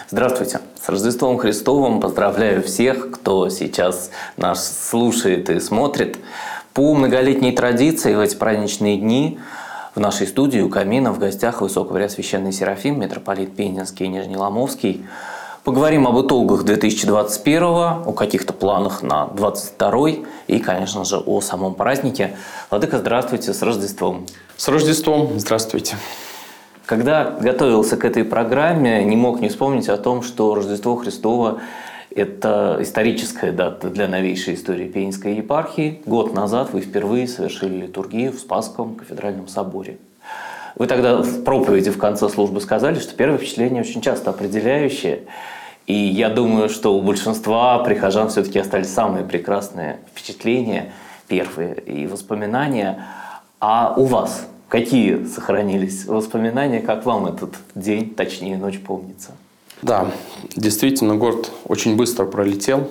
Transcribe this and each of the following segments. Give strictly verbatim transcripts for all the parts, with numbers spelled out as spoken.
Здравствуйте! С Рождеством Христовым поздравляю всех, кто сейчас нас слушает и смотрит. По многолетней традиции в эти праздничные дни в нашей студии у камина в гостях Высокопреосвященный Серафим, митрополит Пензенский и Нижнеломовский. Поговорим об итогах две тысячи двадцать первого, о каких-то планах на двадцать второй и, конечно же, о самом празднике. Владыка, здравствуйте, с Рождеством! С Рождеством! Здравствуйте! Когда готовился к этой программе, не мог не вспомнить о том, что Рождество Христово – это историческая дата для новейшей истории Пензенской епархии. Год назад вы впервые совершили литургию в Спасском кафедральном соборе. Вы тогда в проповеди в конце службы сказали, что первое впечатление очень часто определяющее. И я думаю, что у большинства прихожан все-таки остались самые прекрасные впечатления, первые и воспоминания. А у вас какие сохранились воспоминания, как вам этот день, точнее ночь, помнится? Да, действительно, год очень быстро пролетел.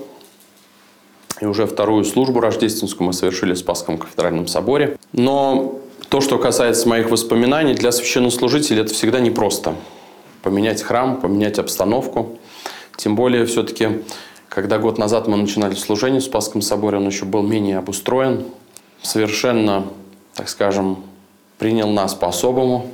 И уже вторую службу рождественскую мы совершили в Спасском кафедральном соборе. Но то, что касается моих воспоминаний, для священнослужителей это всегда непросто. Поменять храм, поменять обстановку. Тем более, все-таки, когда год назад мы начинали служение в Спасском соборе, он еще был менее обустроен. Совершенно, так скажем, принял нас по-особому.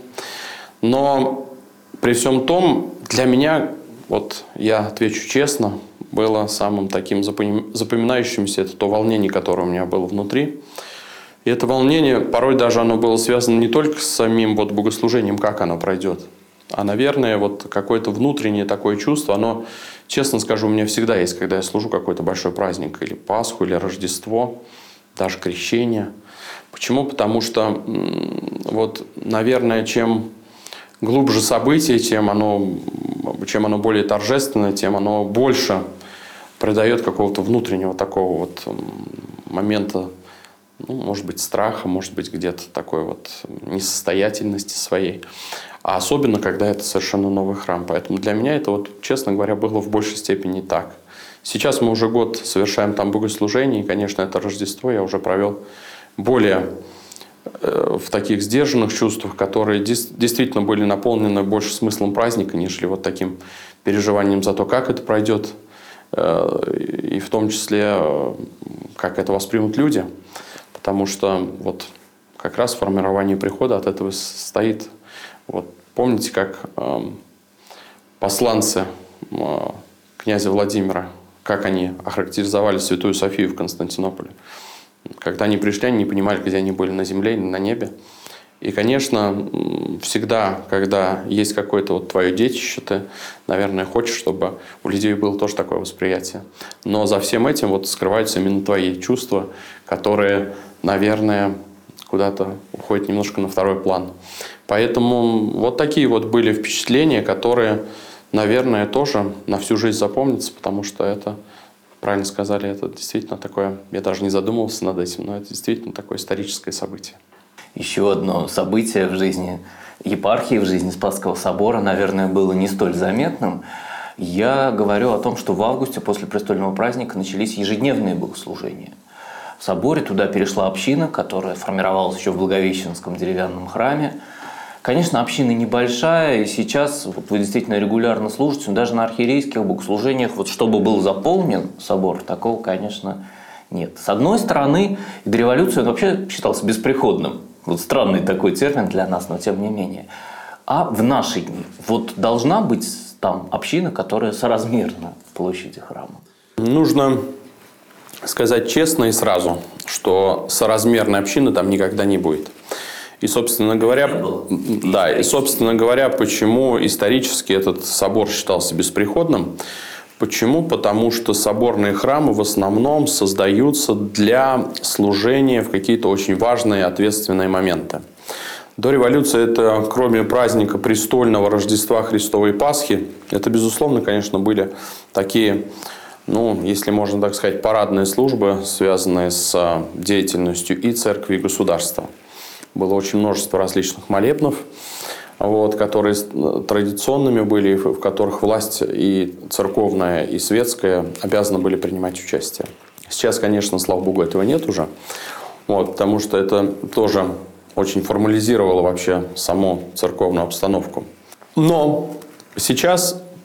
Но при всем том, для меня, вот я отвечу честно, было самым таким запоминающимся это то волнение, которое у меня было внутри. И это волнение, порой даже оно было связано не только с самим вот богослужением, как оно пройдет, а, наверное, вот какое-то внутреннее такое чувство, оно, честно скажу, у меня всегда есть, когда я служу какой-то большой праздник, или Пасху, или Рождество, даже крещение. Почему? Потому что, вот, наверное, чем глубже событие, чем оно, чем оно более торжественное, тем оно больше придает какого-то внутреннего такого вот момента, ну, может быть, страха, может быть, где-то такой вот несостоятельности своей. А особенно, когда это совершенно новый храм. Поэтому для меня это, вот, честно говоря, было в большей степени так. Сейчас мы уже год совершаем там богослужение, и, конечно, это Рождество я уже провел более э, в таких сдержанных чувствах, которые дес, действительно были наполнены больше смыслом праздника, нежели вот таким переживанием за то, как это пройдет, э, и в том числе, э, как это воспримут люди. Потому что вот как раз формирование прихода от этого состоит. Вот, помните, как э, посланцы э, князя Владимира, как они охарактеризовали Святую Софию в Константинополе? Когда они пришли, они не понимали, где они были, на земле или на небе. И, конечно, всегда, когда есть какое-то вот твое детище, ты, наверное, хочешь, чтобы у людей было тоже такое восприятие. Но за всем этим вот скрываются именно твои чувства, которые, наверное, куда-то уходят немножко на второй план. Поэтому вот такие вот были впечатления, которые, наверное, тоже на всю жизнь запомнятся, потому что это... Правильно сказали, это действительно такое, я даже не задумывался над этим, но это действительно такое историческое событие. Еще одно событие в жизни епархии, в жизни Спасского собора, наверное, было не столь заметным. Я говорю о том, что в августе после престольного праздника начались ежедневные богослужения. В соборе туда перешла община, которая формировалась еще в Благовещенском деревянном храме. Конечно, община небольшая, и сейчас вот вы действительно регулярно служите, но даже на архиерейских богослужениях, вот чтобы был заполнен собор, такого, конечно, нет. С одной стороны, до революции он вообще считался бесприходным. Вот странный такой термин для нас, но тем не менее. А в наши дни вот должна быть там община, которая соразмерна площади храма? Нужно сказать честно и сразу, что соразмерной общины там никогда не будет. И, собственно говоря, да, и, собственно говоря, почему исторически этот собор считался бесприходным? Почему? Потому что соборные храмы в основном создаются для служения в какие-то очень важные и ответственные моменты. До революции это, кроме праздника престольного Рождества Христова и Пасхи, это, безусловно, конечно, были такие, ну, если можно так сказать, парадные службы, связанные с деятельностью и церкви, и государства. Было очень множество различных молебнов, вот, которые традиционными были, в которых власть и церковная, и светская обязаны были принимать участие. Сейчас, конечно, слава богу, этого нет уже, вот, потому что это тоже очень формализировало вообще саму церковную обстановку. Но сейчас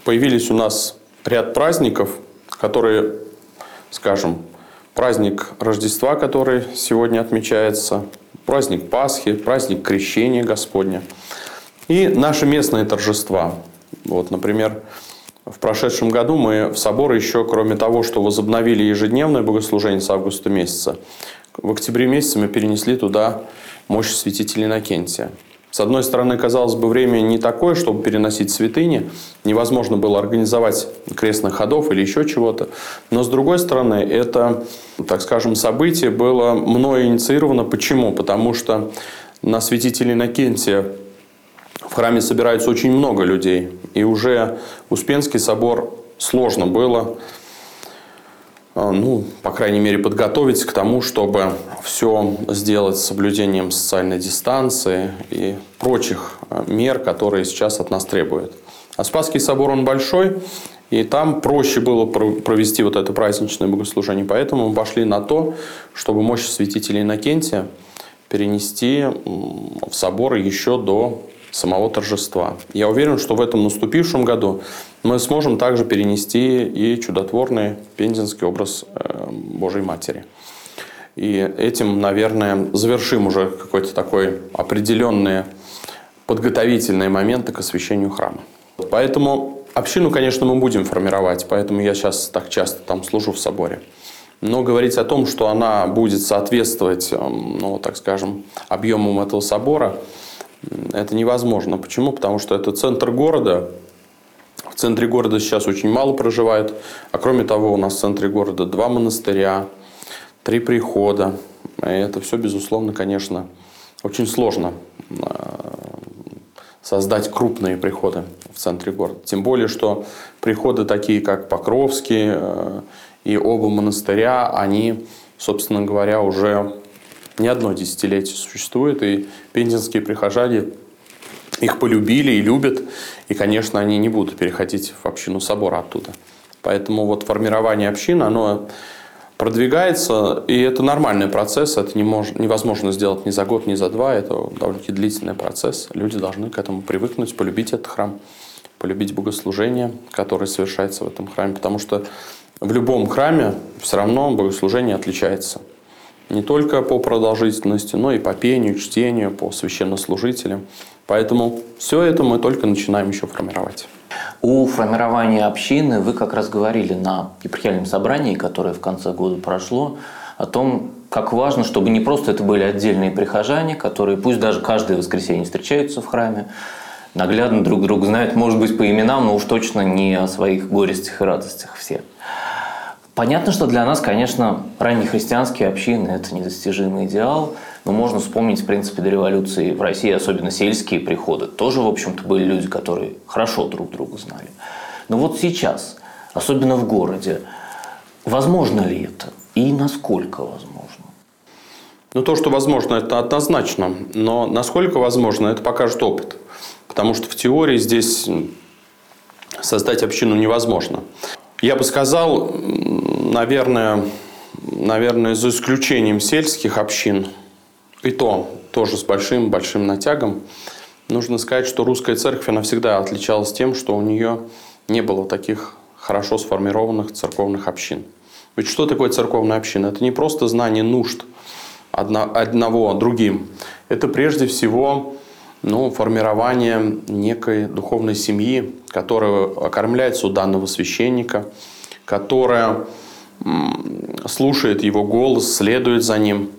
появились у нас ряд праздников, которые, скажем, праздник Рождества, который сегодня отмечается, праздник Пасхи, праздник Крещения Господня и наши местные торжества. Вот, например, в прошедшем году мы в собор еще, кроме того, что возобновили ежедневное богослужение с августа месяца, в октябре месяце мы перенесли туда мощь святителя Иннокентия. С одной стороны, казалось бы, время не такое, чтобы переносить святыни. Невозможно было организовать крестных ходов или еще чего-то. Но с другой стороны, это, так скажем, событие было мною инициировано. Почему? Потому что на святителя Иннокентия в храме собирается очень много людей. И уже Успенский собор сложно было, ну, по крайней мере, подготовить к тому, чтобы все сделать с соблюдением социальной дистанции и прочих мер, которые сейчас от нас требуют. А Спасский собор, он большой, и там проще было провести вот это праздничное богослужение. Поэтому мы пошли на то, чтобы мощь святителя Иннокентия перенести в собор еще до самого торжества. Я уверен, что в этом наступившем году мы сможем также перенести и чудотворный пензенский образ Божьей Матери. И этим, наверное, завершим уже какой-то такой определенные подготовительные моменты к освящению храма. Поэтому общину, конечно, мы будем формировать, поэтому я сейчас так часто там служу в соборе. Но говорить о том, что она будет соответствовать, ну, так скажем, объемам этого собора, это невозможно. Почему? Потому что это центр города. В центре города сейчас очень мало проживает. А кроме того, у нас в центре города два монастыря, три прихода. И это все, безусловно, конечно, очень сложно создать крупные приходы в центре города. Тем более, что приходы такие, как Покровский и оба монастыря, они, собственно говоря, уже не одно десятилетие существует, и пензенские прихожане их полюбили и любят, и, конечно, они не будут переходить в общину собора оттуда. Поэтому вот формирование общины, оно продвигается, и это нормальный процесс, это не мож, невозможно сделать ни за год, ни за два, это довольно-таки длительный процесс. Люди должны к этому привыкнуть, полюбить этот храм, полюбить богослужение, которое совершается в этом храме, потому что в любом храме все равно богослужение отличается. Не только по продолжительности, но и по пению, чтению, по священнослужителям. Поэтому все это мы только начинаем еще формировать. О формировании общины вы как раз говорили на епархиальном собрании, которое в конце года прошло, о том, как важно, чтобы не просто это были отдельные прихожане, которые пусть даже каждое воскресенье встречаются в храме, наглядно друг друга знают, может быть, по именам, но уж точно не о своих горестях и радостях все. Понятно, что для нас, конечно, раннехристианские общины – это недостижимый идеал, но можно вспомнить, в принципе, до революции в России, особенно сельские приходы. Тоже, в общем-то, были люди, которые хорошо друг друга знали. Но вот сейчас, особенно в городе, возможно ли это и насколько возможно? Ну, то, что возможно, это однозначно. Но насколько возможно, это покажет опыт. Потому что в теории здесь создать общину невозможно. Я бы сказал, наверное, наверное, за исключением сельских общин, и то тоже с большим-большим натягом, нужно сказать, что русская церковь, она всегда отличалась тем, что у нее не было таких хорошо сформированных церковных общин. Ведь что такое церковная община? Это не просто знание нужд одного другим. Это прежде всего ну, формирование некой духовной семьи, которая окормляется у данного священника, которая слушает его голос, следует за ним.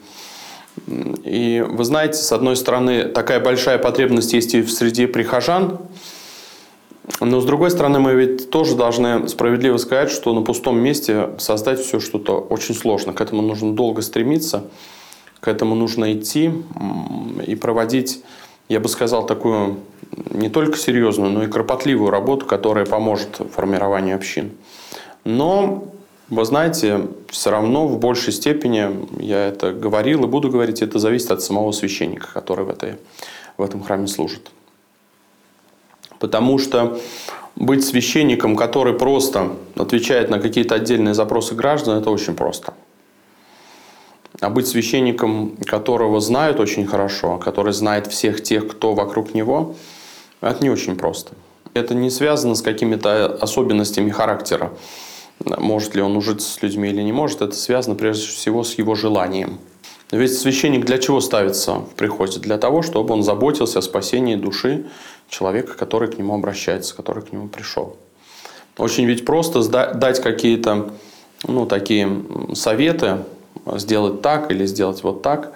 И вы знаете, с одной стороны, такая большая потребность есть и в среде прихожан, но с другой стороны, мы ведь тоже должны справедливо сказать, что на пустом месте создать все что-то очень сложно. К этому нужно долго стремиться, к этому нужно идти и проводить, я бы сказал, такую не только серьезную, но и кропотливую работу, которая поможет формированию общин. Но, вы знаете, все равно в большей степени, я это говорил и буду говорить, это зависит от самого священника, который в, этой, в этом храме служит. Потому что быть священником, который просто отвечает на какие-то отдельные запросы граждан, это очень просто. А быть священником, которого знают очень хорошо, который знает всех тех, кто вокруг него, это не очень просто. Это не связано с какими-то особенностями характера. Может ли он ужиться с людьми или не может, это связано прежде всего с его желанием. Ведь священник для чего ставится в приходе? Для того, чтобы он заботился о спасении души человека, который к нему обращается, который к нему пришел. Очень ведь просто дать какие-то, ну, такие советы, сделать так или сделать вот так,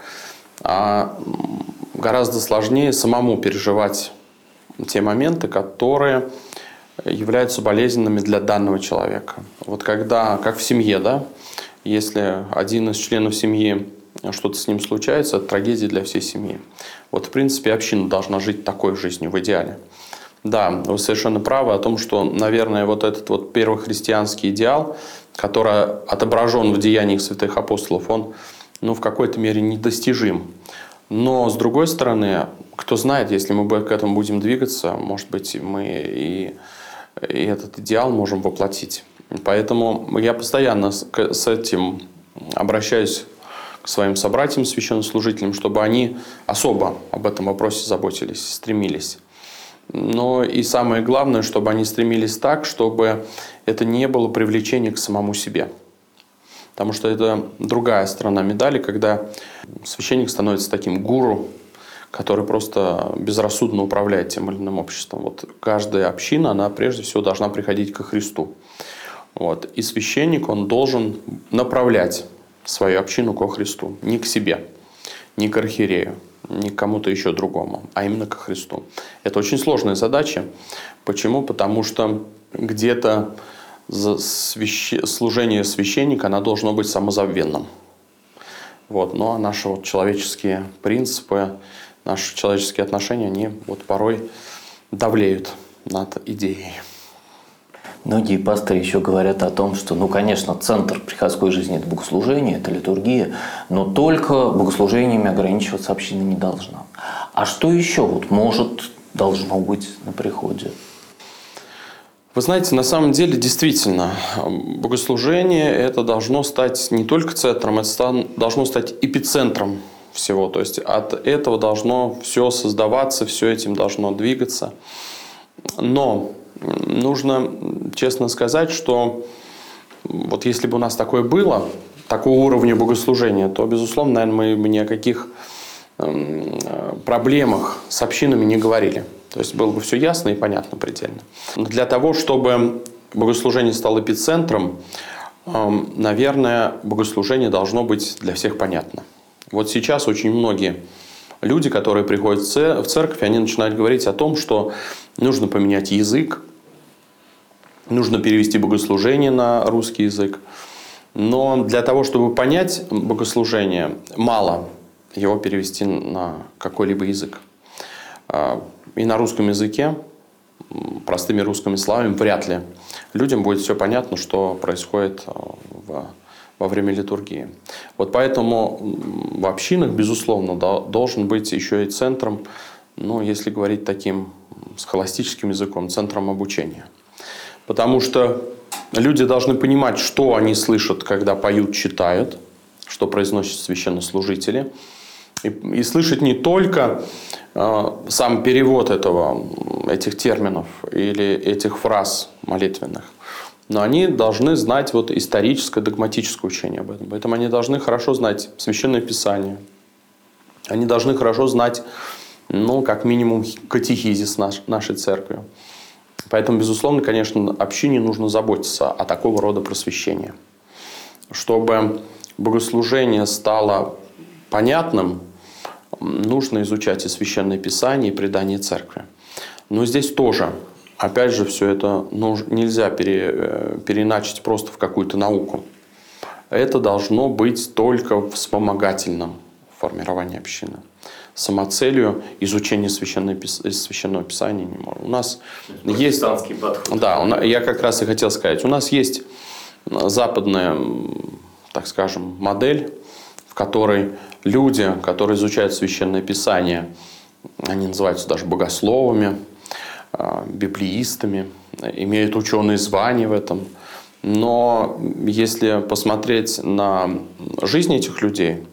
а гораздо сложнее самому переживать те моменты, которые являются болезненными для данного человека. Вот когда, как в семье, да, если один из членов семьи, что-то с ним случается, это трагедия для всей семьи. Вот, в принципе, община должна жить такой жизнью в идеале. Да, вы совершенно правы о том, что, наверное, вот этот вот первый христианский идеал, который отображен в деяниях святых апостолов, он, ну, в какой-то мере недостижим. Но, с другой стороны, кто знает, если мы к этому будем двигаться, может быть, мы и, и этот идеал можем воплотить. Поэтому я постоянно с, с этим обращаюсь к своим собратьям, священнослужителям, чтобы они особо об этом вопросе заботились, стремились. Но и самое главное, чтобы они стремились так, чтобы это не было привлечение к самому себе. Потому что это другая сторона медали, когда священник становится таким гуру, который просто безрассудно управляет тем или иным обществом. Вот каждая община, она прежде всего должна приходить ко Христу. Вот. И священник, он должен направлять свою общину ко Христу. Не к себе, не к архиерею, не к кому-то еще другому, а именно ко Христу. Это очень сложная задача. Почему? Потому что где-то свящ... служение священника, оно должно быть самозабвенным. Вот. Но наши вот человеческие принципы, наши человеческие отношения, они вот порой давлеют над идеей. Многие пасторы еще говорят о том, что, ну, конечно, центр приходской жизни – это богослужение, это литургия, но только богослужениями ограничиваться община не должна. А что еще вот может, должно быть на приходе? Вы знаете, на самом деле, действительно, богослужение – это должно стать не только центром, это должно стать эпицентром всего. То есть от этого должно все создаваться, все этим должно двигаться. Но нужно честно сказать, что вот если бы у нас такое было, такого уровня богослужения, то, безусловно, наверное, мы бы ни о каких проблемах с общинами не говорили. То есть было бы все ясно и понятно предельно. Но для того, чтобы богослужение стало эпицентром, наверное, богослужение должно быть для всех понятно. Вот сейчас очень многие люди, которые приходят в церковь, они начинают говорить о том, что нужно поменять язык, нужно перевести богослужение на русский язык. Но для того, чтобы понять богослужение, мало его перевести на какой-либо язык. И на русском языке, простыми русскими словами, вряд ли людям будет все понятно, что происходит в, во время литургии. Вот поэтому в общинах, безусловно, должен быть еще и центром, ну, если говорить таким схоластическим языком, центром обучения. Потому что люди должны понимать, что они слышат, когда поют, читают, что произносят священнослужители. И, и слышать не только э, сам перевод этого, этих терминов или этих фраз молитвенных, но они должны знать вот историческое, догматическое учение об этом. Поэтому они должны хорошо знать Священное Писание. Они должны хорошо знать, ну, как минимум, катехизис наш, нашей церкви. Поэтому, безусловно, конечно, общине нужно заботиться о такого рода просвещении. Чтобы богослужение стало понятным, нужно изучать и Священное Писание, и предание церкви. Но здесь тоже, опять же, все это нельзя пере, переначить просто в какую-то науку. Это должно быть только вспомогательным формировании общины. Самоцелью изучения Священного Писания не может. У нас есть... Подход. Да, я как раз и хотел сказать. У нас есть западная, так скажем, модель, в которой люди, которые изучают Священное Писание, они называются даже богословами, библеистами, имеют ученые звания в этом. Но если посмотреть на жизнь этих людей,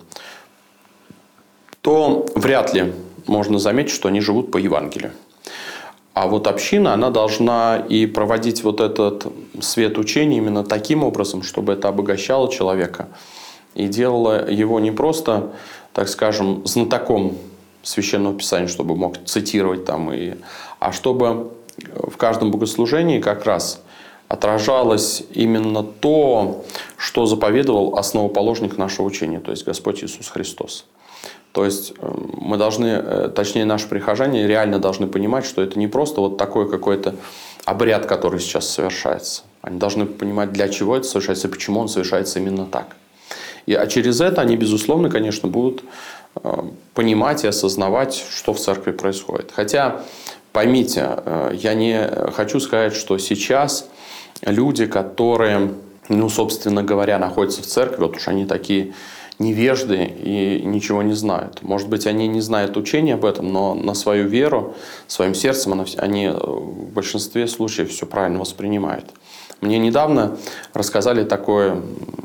то вряд ли можно заметить, что они живут по Евангелию. А вот община, она должна и проводить вот этот свет учения именно таким образом, чтобы это обогащало человека и делало его не просто, так скажем, знатоком Священного Писания, чтобы мог цитировать там, и, а чтобы в каждом богослужении как раз отражалось именно то, что заповедовал основоположник нашего учения, то есть Господь Иисус Христос. То есть мы должны, точнее наши прихожане реально должны понимать, что это не просто вот такой какой-то обряд, который сейчас совершается. Они должны понимать, для чего это совершается и почему он совершается именно так. И, а через это они, безусловно, конечно, будут понимать и осознавать, что в церкви происходит. Хотя, поймите, я не хочу сказать, что сейчас люди, которые, ну, собственно говоря, находятся в церкви, вот уж они такие невежды и ничего не знают. Может быть, они не знают учения об этом, но на свою веру, своим сердцем они в большинстве случаев все правильно воспринимают. Мне недавно рассказали такой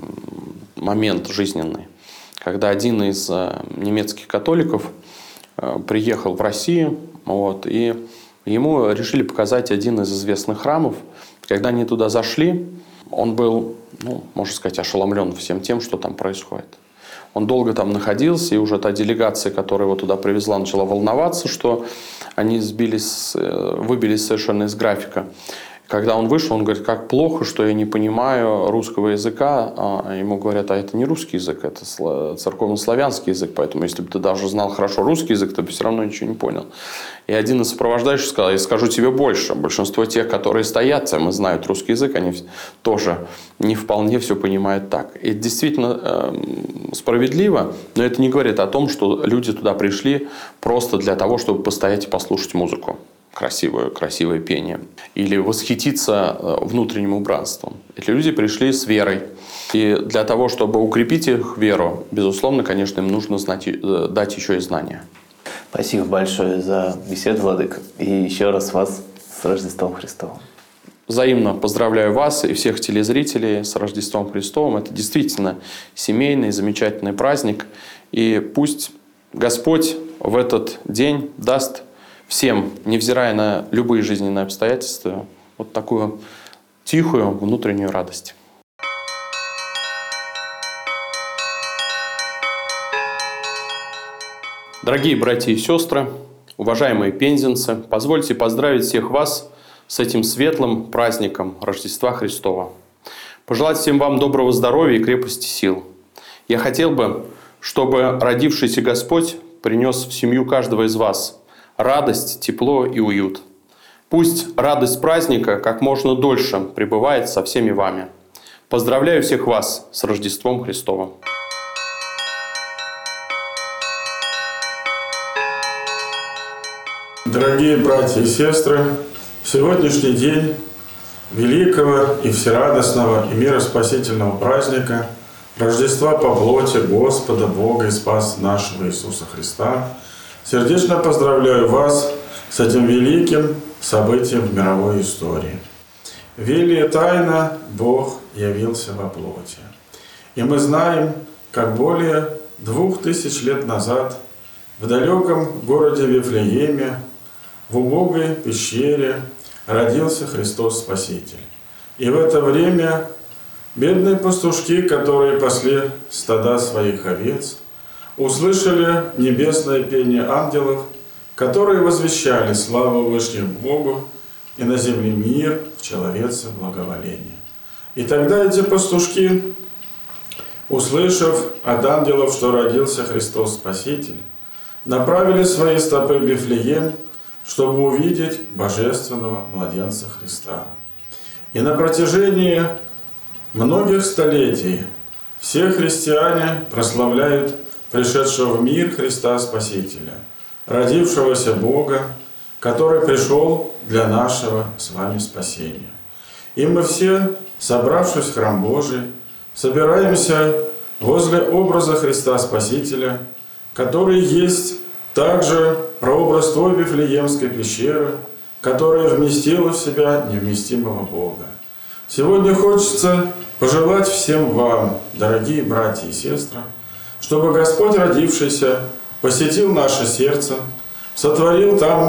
момент жизненный, когда один из немецких католиков приехал в Россию, вот, и ему решили показать один из известных храмов. Когда они туда зашли, он был, ну, можно сказать, ошеломлен всем тем, что там происходит. Он долго там находился, и уже та делегация, которая его туда привезла, начала волноваться, что они сбились, выбились совершенно из графика. Когда он вышел, он говорит, как плохо, что я не понимаю русского языка. А ему говорят, а это не русский язык, это церковно-славянский язык. Поэтому, если бы ты даже знал хорошо русский язык, ты бы все равно ничего не понял. И один из сопровождающих сказал, я скажу тебе больше. Большинство тех, которые стоят там и знают русский язык, они тоже не вполне все понимают так. И это действительно э, справедливо, но это не говорит о том, что люди туда пришли просто для того, чтобы постоять и послушать музыку. Красивое, красивое пение. Или восхититься внутренним убранством. Эти люди пришли с верой. И для того, чтобы укрепить их веру, безусловно, конечно, им нужно знать, дать еще и знания. Спасибо большое за беседу, Владыка. И еще раз вас с Рождеством Христовым. Взаимно поздравляю вас и всех телезрителей с Рождеством Христовым. Это действительно семейный, замечательный праздник. И пусть Господь в этот день даст всем, невзирая на любые жизненные обстоятельства, вот такую тихую внутреннюю радость. Дорогие братья и сестры, уважаемые пензенцы, позвольте поздравить всех вас с этим светлым праздником Рождества Христова. Пожелать всем вам доброго здоровья и крепости сил. Я хотел бы, чтобы родившийся Господь принес в семью каждого из вас радость, тепло и уют. Пусть радость праздника как можно дольше пребывает со всеми вами. Поздравляю всех вас с Рождеством Христовым. Дорогие братья и сестры, в сегодняшний день великого и всерадостного и мироспасительного праздника Рождества по плоти Господа, Бога и Спаса нашего Иисуса Христа сердечно поздравляю вас с этим великим событием в мировой истории. Велия тайна Бог явился во плоти. И мы знаем, как более двух тысяч лет назад в далеком городе Вифлееме, в убогой пещере, родился Христос Спаситель. И в это время бедные пастушки, которые пасли стада своих овец, услышали небесное пение ангелов, которые возвещали славу Вышнему Богу и на земле мир в человеце благоволение. И тогда эти пастушки, услышав от ангелов, что родился Христос Спаситель, направили свои стопы в Вифлеем, чтобы увидеть божественного младенца Христа. И на протяжении многих столетий все христиане прославляют пришедшего в мир Христа Спасителя, родившегося Бога, который пришел для нашего с вами спасения. И мы все, собравшись в храм Божий, собираемся возле образа Христа Спасителя, который есть также прообраз той Вифлеемской пещеры, которая вместила в себя невместимого Бога. Сегодня хочется пожелать всем вам, дорогие братья и сестры, чтобы Господь, родившийся, посетил наше сердце, сотворил там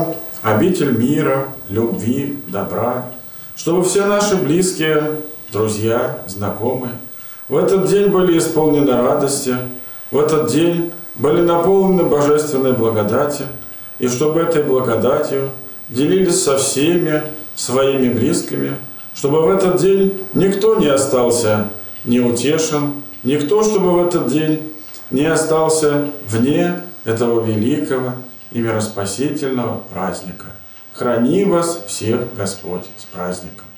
обитель мира, любви, добра, чтобы все наши близкие, друзья, знакомые в этот день были исполнены радости, в этот день были наполнены божественной благодати, и чтобы этой благодатью делились со всеми своими близкими, чтобы в этот день никто не остался неутешен, никто, чтобы в этот день не остался вне этого великого и мироспасительного праздника. Храни вас всех Господь с праздником!